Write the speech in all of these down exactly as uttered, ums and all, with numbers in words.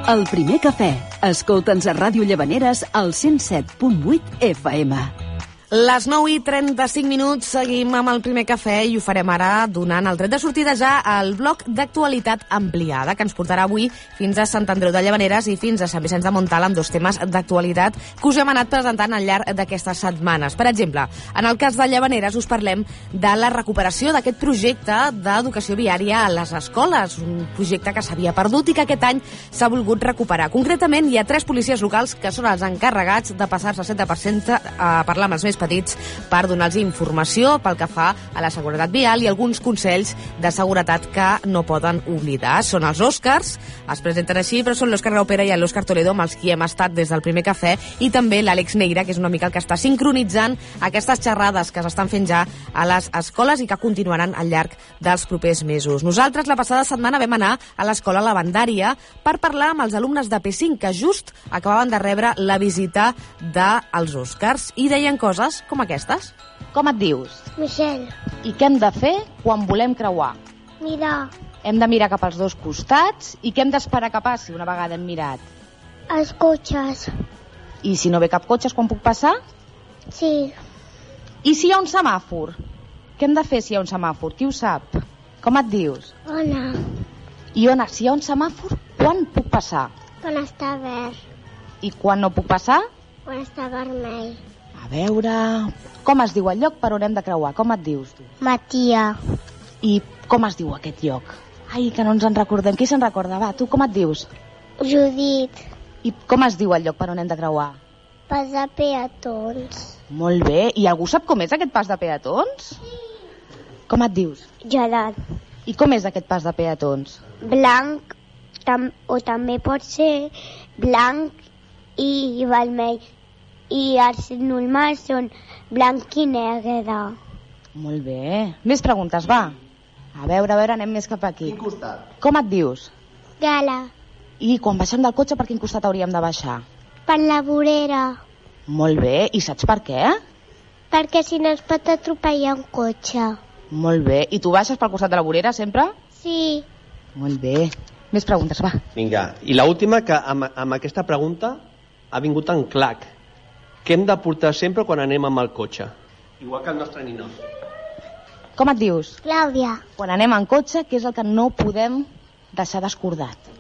El primer cafè. Escolta'ns a Ràdio Llavaneres al cent set punt vuit F M. Les nou i trenta-cinc minuts, seguim amb el primer cafè i ho farem ara donant el tret de sortida ja al bloc d'actualitat ampliada que ens portarà avui fins a Sant Andreu de Llavaneres i fins a Sant Vicenç de Montalt amb dos temes d'actualitat que us hem anat presentant al llarg d'aquestes setmanes. Per exemple, en el cas de Llavaneres us parlem de la recuperació d'aquest projecte d'educació viària a les escoles, un projecte que s'havia perdut i que aquest any s'ha volgut recuperar. Concretament, hi ha tres policies locals que són els encarregats de passar-se al cent per cent a parlar amb els més petits per donar-los informació pel que fa a la seguretat vial i alguns consells de seguretat que no poden oblidar. Són els Òscars, es presenten així, però són l'Òscar Graupera i l'Òscar Toledo amb els qui hem estat des del primer cafè, i també l'Àlex Neira, que és una mica el que està sincronitzant aquestes xerrades que s'estan fent ja a les escoles i que continuaran al llarg dels propers mesos. Nosaltres la passada setmana vam anar a l'escola Lavandària per parlar amb els alumnes de P cinc que just acabaven de rebre la visita dels Òscars i deien coses com aquestes. Com et dius? Michelle. I què hem de fer quan volem creuar? Mirar. Hem de mirar cap als dos costats. I què hem d'esperar que passi una vegada hem mirat? Els cotxes. I si no ve cap cotxe, quan puc passar? Sí. I si hi ha un semàfor? Què hem de fer si hi ha un semàfor? Qui ho sap? Com et dius? Ona. I Ona, si hi ha un semàfor, quan puc passar? Quan està verd. I quan no puc passar? Quan està vermell. A veure... Com es diu el lloc per on hem de creuar? Com et dius tu? Matia. I com es diu aquest lloc? Ai, que no ens en recordem. Qui se'n recorda? Va, tu com et dius? Judit. I com es diu el lloc per on hem de creuar? Pas de peatons. Molt bé. I algú sap com és aquest pas de peatons? Sí. Com et dius? Gerard. I com és aquest pas de peatons? Blanc, tam o també pot ser blanc i vermell. I els normals són blanc i negre. Molt bé. Més preguntes, va. A veure, a veure, anem més cap aquí. Quin costat? Com et dius? Gala. I quan baixem del cotxe, per quin costat hauríem de baixar? Per la vorera. Molt bé. I saps per què? Perquè si no es pot atropellar un cotxe. Molt bé. I tu baixes pel costat de la vorera, sempre? Sí. Molt bé. Més preguntes, va. Vinga. I l'última, que amb, amb aquesta pregunta ha vingut en clac. Què hem de portar sempre quan anem amb el cotxe? Igual que el nostre ninot. Com et dius? Clàudia. Quan anem en cotxe, què és el que no podem deixar descordat?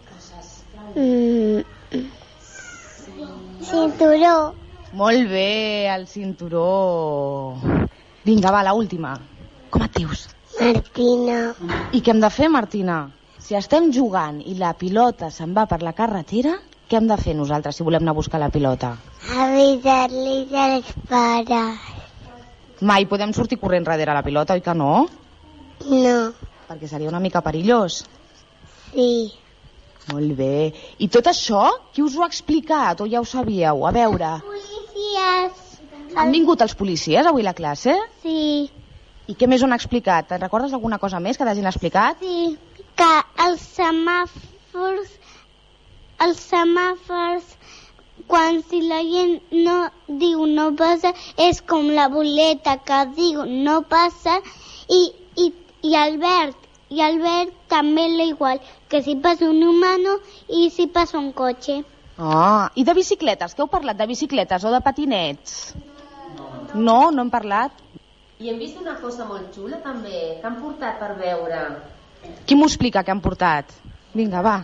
Mm. Cinturó. Molt bé, el cinturó. Vinga, va, l'última. Com et dius? Martina. I què hem de fer, Martina? Si estem jugant i la pilota se'n va per la carretera, què hem de fer nosaltres si volem anar a buscar la pilota? Avisar-li dels pares. Mai podem sortir corrent darrere la pilota, oi que no? No. Perquè seria una mica perillós. Sí. Molt bé. I tot això, qui us ho ha explicat o ja ho sabíeu? A veure... Policies. Han vingut els policies avui a la classe? Sí. I què més ho han explicat? Te'n recordes alguna cosa més que t'hagin explicat? Sí. Que els semàfors... Els semàfors, quan si la gent no diu no passa, és com la boleta que diu no passa, i, i, i el verd, i el verd també és igual, que si passa un humano i si passa un cotxe. Ah, i de bicicletes? Què heu parlat? De bicicletes o de patinets? No, no, no hem parlat. I hem vist una cosa molt xula també, que han portat per veure. Qui m'ho explica que han portat? Vinga, va.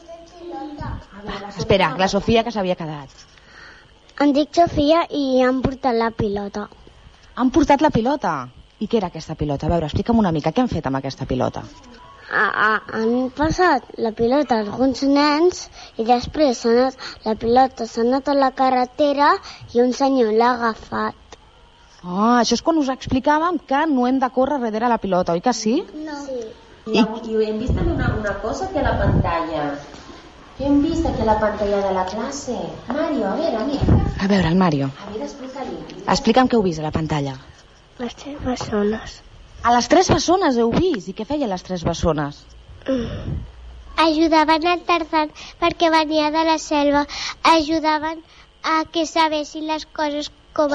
Espera, la Sofia que s'havia quedat. Em dic Sofia i han portat la pilota. Han portat la pilota? I què era aquesta pilota? A veure, explica'm una mica, què han fet amb aquesta pilota? A, a, han passat la pilota a alguns nens i després anat, la pilota s'ha anat a la carretera i un senyor l'ha agafat. Ah, això és quan us explicàvem que no hem de córrer darrere la pilota, oi que sí? No. Sí. I, i hem vist també una, una cosa que a la pantalla. Què hem vist aquí a la pantalla de la classe? Mario, a veure, mira. A veure, el Mario. A veure, explica-li. Explica'm què heu vist a la pantalla. Les tres bessones. A les tres bessones heu vist? I què feien les tres bessones? Mm. Ajudaven al Tarzan perquè venia de la selva. Ajudaven a que sabessin les coses com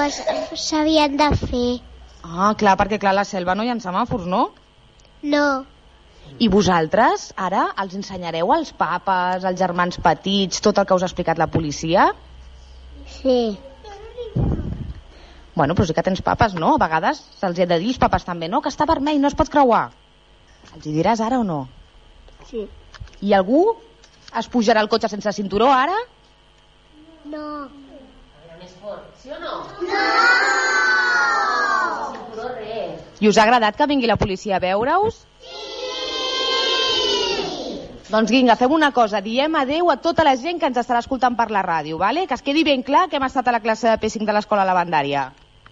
s'havien de fer. Ah, clar, perquè clar, a la selva no hi ha semàfors, no? No. I vosaltres, ara, els ensenyareu als papes, als germans petits, tot el que us ha explicat la policia? Sí. Bueno, però sí que tens papes, no? A vegades se'ls ha de dir, els papes també, no? Que està vermell, no es pot creuar. Els hi diràs ara o no? Sí. I algú es pujarà al cotxe sense cinturó ara? No. Més fort, sí o no? No! Cinturó res. I us ha agradat que vingui la policia a veure-us? Doncs vinga, fem una cosa, diem adeu a tota la gent que ens estarà escoltant per la ràdio, vale? Que es quedi ben clar que hem estat a la classe de P cinc de l'Escola Lavandària.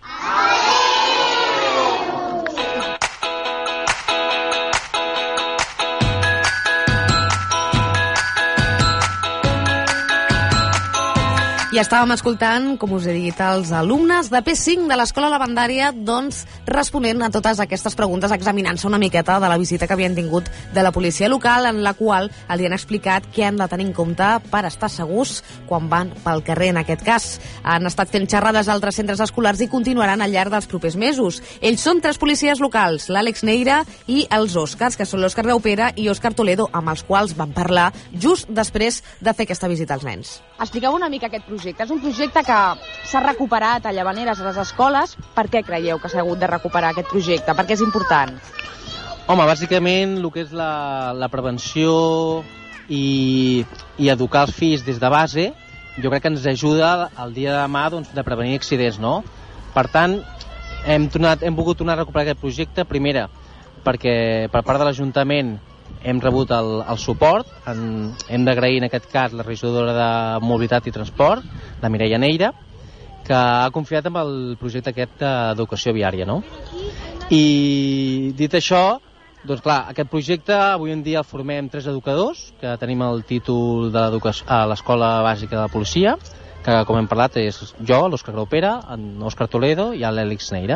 I estàvem escoltant, com us he dit, els alumnes de P cinc de l'Escola Lavandària, doncs, responent a totes aquestes preguntes, examinant-se una miqueta de la visita que havien tingut de la policia local, en la qual els han explicat què han de tenir en compte per estar segurs quan van pel carrer, en aquest cas. Han estat fent xerrades a altres centres escolars i continuaran al llarg dels propers mesos. Ells són tres policies locals, l'Àlex Neira i els Òscars, que són l'Òscar Graupera i Òscar Toledo, amb els quals van parlar just després de fer aquesta visita als nens. Expliqueu una mica aquest projecte. És un projecte que s'ha recuperat a Llavaneres, a les escoles. Per què creieu que s'ha hagut de recuperar aquest projecte? Per què és important? Home, bàsicament el que és la, la prevenció i, i educar els fills des de base, jo crec que ens ajuda el dia de demà, doncs, de prevenir accidents, no? Per tant, hem, tornat, hem volgut tornar a recuperar aquest projecte, primera, perquè per part de l'Ajuntament hem rebut el, el suport, en, hem d'agrair en aquest cas la regidora de Mobilitat i Transport, la Mireia Neira, que ha confiat en el projecte aquest d'educació viària, no? I dit això, doncs clar, aquest projecte avui en dia el formem tres educadors, que tenim el títol de a l'Escola Bàsica de la Policia, que com hem parlat és jo, l'Òscar Graupera, l'Òscar Toledo i l'Àlex Neira.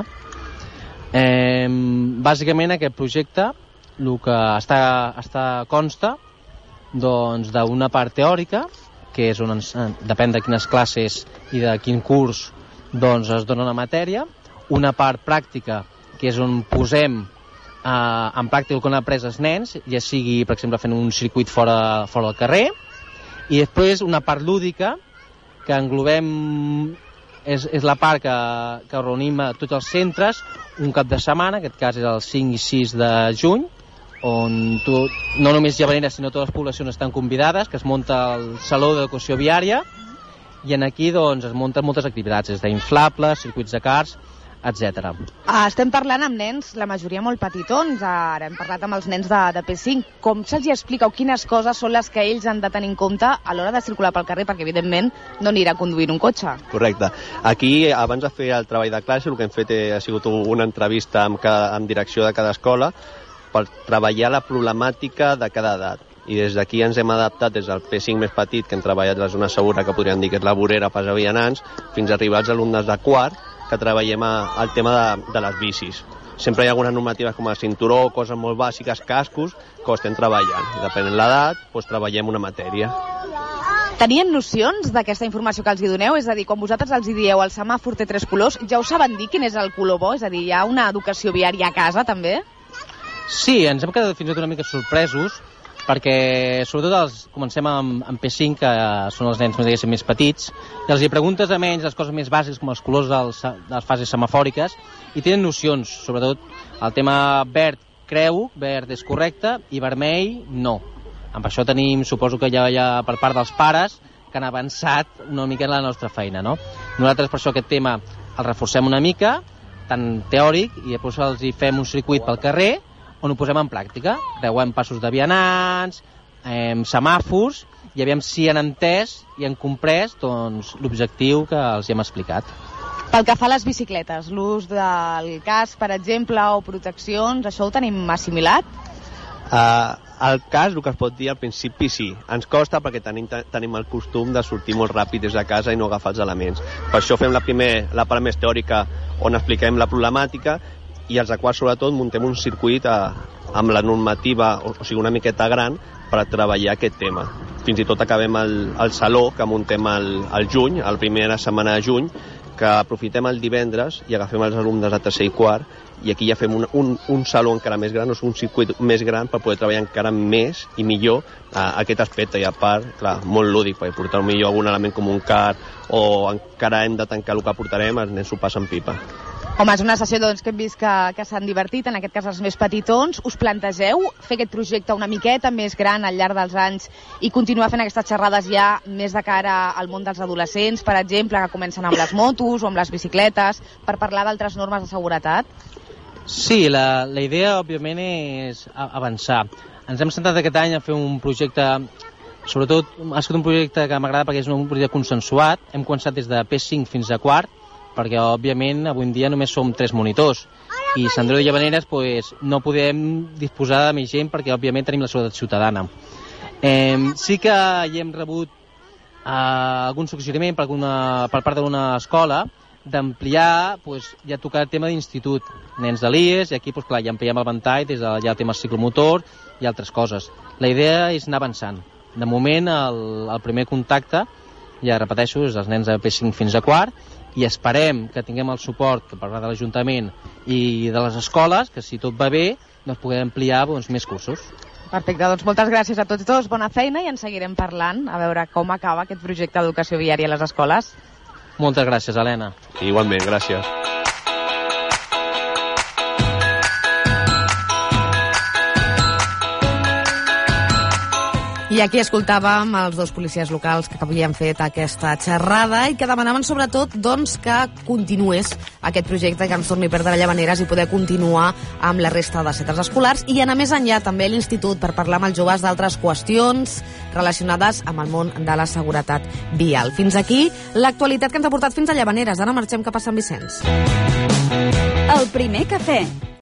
Eh, bàsicament aquest projecte el que està, està consta doncs, d'una part teòrica, que és on ens, depèn de quines classes i de quin curs doncs, es dona la matèria, una part pràctica, que és on posem eh, en pràctica el que han après els nens, ja sigui, per exemple, fent un circuit fora, fora del carrer, i després una part lúdica, que englobem, és, és la part que, que reunim a tots els centres un cap de setmana, en aquest cas és el cinc i sis de juny, on tu, no només Llavaneres sinó totes les poblacions estan convidades, que es munta el Saló d'Educació Viària, i en aquí doncs, es munten moltes activitats, des d'inflables, circuits de cars, etcètera. Ah, estem parlant amb nens, la majoria molt petitons, ara hem parlat amb els nens de, de P cinc. Com se'ls explica o quines coses són les que ells han de tenir en compte a l'hora de circular pel carrer, perquè evidentment no anirà conduint un cotxe? Correcte. Aquí, abans de fer el treball de classe, el que hem fet ha sigut una entrevista amb, cada, amb direcció de cada escola per treballar la problemàtica de cada edat. I des d'aquí ens hem adaptat des del P cinc més petit, que hem treballat la zona segura, que podríem dir que és la vorera per als vianants, fins a arribar als alumnes de quart, que treballem al tema de, de les bicis. Sempre hi ha algunes normatives com el cinturó, coses molt bàsiques, cascos, que ho estem treballant. I depenent l'edat, doncs treballem una matèria. Tenien nocions d'aquesta informació que els hi doneu? És a dir, quan vosaltres els hi dieu el semàfor té tres colors, ja ho saben dir quin és el color bo? És a dir, hi ha una educació viària a casa, també? Sí, ens hem quedat fins i tot una mica sorpresos, perquè sobretot els, comencem amb, amb P cinc, que són els nens més, més petits, i els hi preguntes a menys les coses més bàsiques com els colors dels, de les fases semafòriques, i tenen nocions, sobretot el tema verd creu, verd és correcte, i vermell no. Amb això tenim, suposo que ja hi ha per part dels pares que han avançat una mica en la nostra feina, no? Nosaltres per això aquest tema el reforcem una mica, tant teòric, i després els hi fem un circuit pel carrer, on ho posem en pràctica. Creuem passos de vianants, eh, semàfors, i aviam si han entès i han comprès doncs, l'objectiu que els hem explicat. Pel que fa a les bicicletes, l'ús del casc, per exemple, o proteccions, això ho tenim assimilat? Uh, el cas, el que es pot dir al principi sí, ens costa perquè tenim, tenim el costum de sortir molt ràpid des de casa i no agafar els elements. Per això fem la, primer, la part més teòrica on expliquem la problemàtica, i els de quals sobretot muntem un circuit a, amb la normativa, o, o sigui una miqueta gran, per a treballar aquest tema. Fins i tot acabem el, el saló que muntem al, al juny, a la primera setmana de juny, que aprofitem el divendres i agafem els alumnes a tercer i quart i aquí ja fem un, un, un saló encara més gran, o sigui, un circuit més gran per poder treballar encara més i millor uh, aquest aspecte, i a part, clar, molt lúdic, perquè portar millor algun element com un kart o encara hem de tancar el que portarem, els nens s'ho passen pipa. Home, és una sessió doncs, que hem vist que, que s'han divertit, en aquest cas els més petitons. Us plantegeu fer aquest projecte una miqueta més gran al llarg dels anys i continuar fent aquestes xerrades ja més de cara al món dels adolescents, per exemple, que comencen amb les motos o amb les bicicletes, per parlar d'altres normes de seguretat? Sí, la, la idea, òbviament, és avançar. Ens hem centrat aquest any a fer un projecte, sobretot, ha estat un projecte que m'agrada perquè és un projecte consensuat. Hem començat des de P cinc fins a quart, perquè, òbviament, avui en dia només som tres monitors. I Sant Andreu de Llavaneres pues, no podem disposar de més gent perquè, òbviament, tenim la seguretat ciutadana. Eh, sí que hi hem rebut eh, algun suggeriment per, alguna, per part d'una escola d'ampliar, pues, ja tocar el tema d'institut, nens de l'I E S, i aquí pues, clar, ja ampliem el ventall des de ja el tema ciclomotor i altres coses. La idea és anar avançant. De moment, el, el primer contacte, ja repeteixo, és els nens de P cinc fins a quart, i esperem que tinguem el suport per part de l'Ajuntament i de les escoles, que si tot va bé, doncs puguem ampliar doncs, més cursos. Perfecte, doncs moltes gràcies a tots dos, bona feina i en seguirem parlant, a veure com acaba aquest projecte d'educació viària a les escoles. Moltes gràcies, Helena. Igualment, gràcies. I aquí escoltàvem els dos policies locals que havien fet aquesta xerrada i que demanaven sobretot doncs, que continués aquest projecte, que ens torni a perdre Llavaneres i poder continuar amb la resta de centres escolars i anar més enllà també a l'institut per parlar amb els joves d'altres qüestions relacionades amb el món de la seguretat vial. Fins aquí l'actualitat que ens ha portat fins a Llavaneres. Ara marxem cap a Sant Vicenç. El primer cafè.